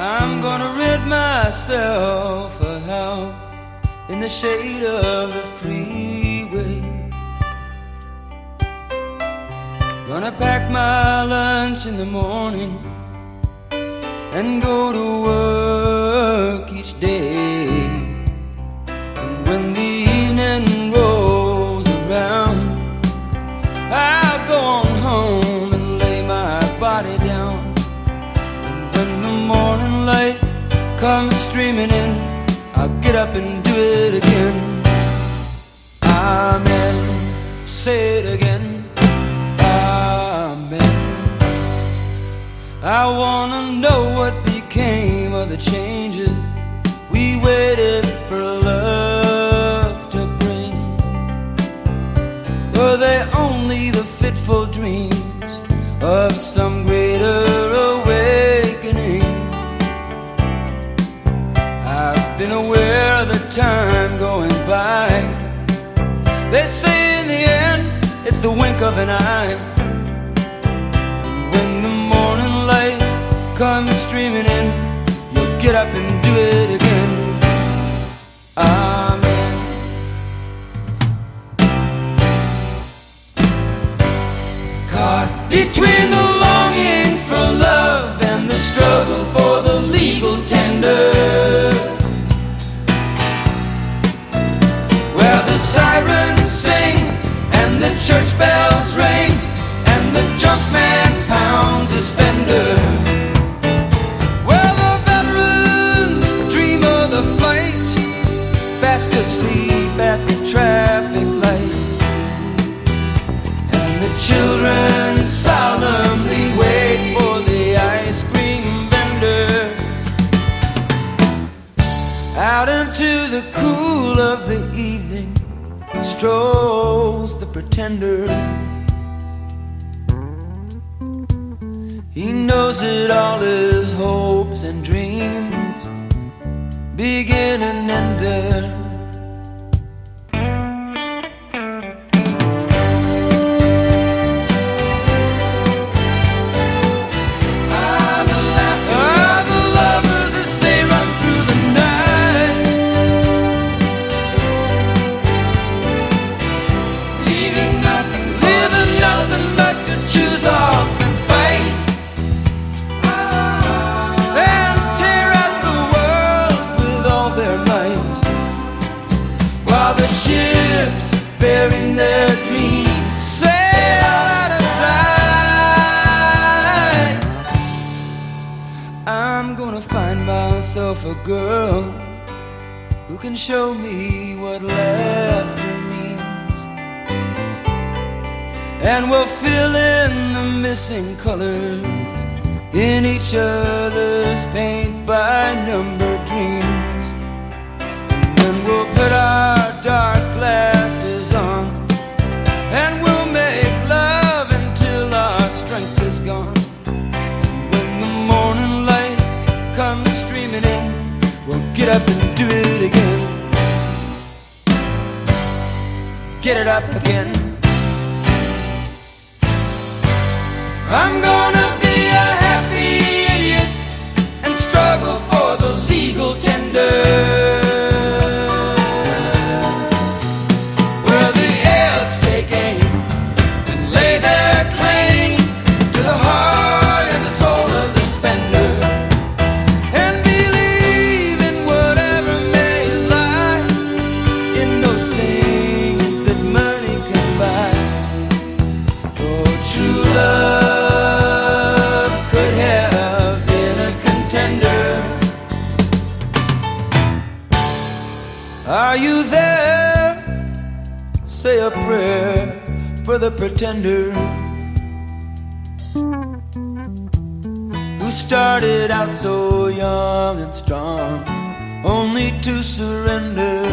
I'm gonna rent myself a house in the shade of the freeway. Gonna pack my lunch in the morning and go to work each day. And when the evening rolls around, I'll go on home and lay my body down. And when the morning light comes streaming in, I'll get up and do it again. Amen. Say it again. Amen. I wanna know what became of the changes we waited for love to bring. Were they only the fitful dreams of some greater awakening? I've been aware of the time going by. They say in the end it's the wink of an eye. And when the morning light comes streaming in, you'll get up and do it again. Amen. Caught between the longing for love and the struggle for the legal tender, where the sirens sing and the church bells ring and the junk man pounds his fender, where the veterans dream of the fight, fast asleep at the traffic light, and the children solemnly wait for the ice cream vendor. Out into the cool of the evening strolls the pretender. He knows that all his hopes and dreams begin and end there. The lovers that stay right through the night, leaving nothing but to choose off and fight, and tear at the world with all their might, while the ships bearing their dreams sail out of sight. I'm gonna find myself a girl who can show me what laughter means, and we'll fill in the missing colors in each other's paint-by-number dreams. And then we'll put our dark glasses on, and we'll make love until our strength is gone. And when the morning light comes streaming in, we'll get up and do it again. Get it up again. I'm gonna be a happy idiot and struggle for the legal tender, where the elves take aim and lay their claim to the heart and the soul of the spender, and believe in whatever may lie in those things that money can buy. Oh, true love Are you there? Say a prayer for the pretender who started out so young and strong, only to surrender